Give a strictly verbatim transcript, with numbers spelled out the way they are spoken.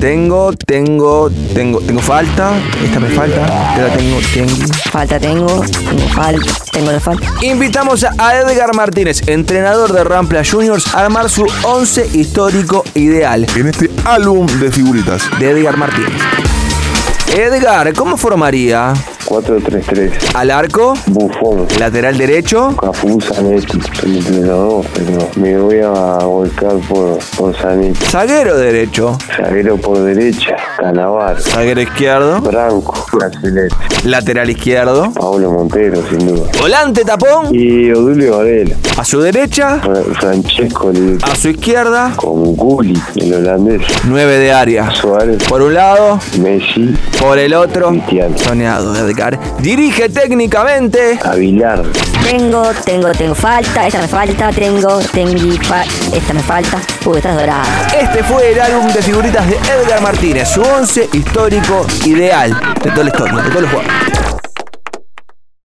Tengo, tengo, tengo, tengo falta. Esta me falta. Esta tengo, tengo. Falta tengo, tengo falta, tengo de falta. Invitamos a Edgar Martínez, entrenador de Rampla Juniors, a armar su once histórico ideal. En este álbum de figuritas. De Edgar Martínez. Edgar, ¿cómo formaría? cuatro tres tres. Al arco. Buffon. Lateral derecho. Cafú, Zanetti. Son entre los dos, pero me voy a volcar por, por Zanetti. Zaguero derecho. Zaguero por derecha. Cannavaro. Zaguero izquierdo. Branco. Garcelete. Lateral izquierdo. Pablo Montero, sin duda. Volante tapón. Y Odulio Varela. A su derecha. Francesco Li. A su izquierda. Con Gulli, el holandés. Nueve de área. Suárez. Por un lado. Messi. Por el otro. Cristiano. Soñado, Edgar. Dirige técnicamente. Avilar. Tengo, tengo, tengo falta, esta me falta, tengo, tengo, fa- esta me falta. Uy, esta es dorada. Este fue el álbum de figuritas de Edgar Martínez, su once histórico ideal de toda la historia, de todos los juegos.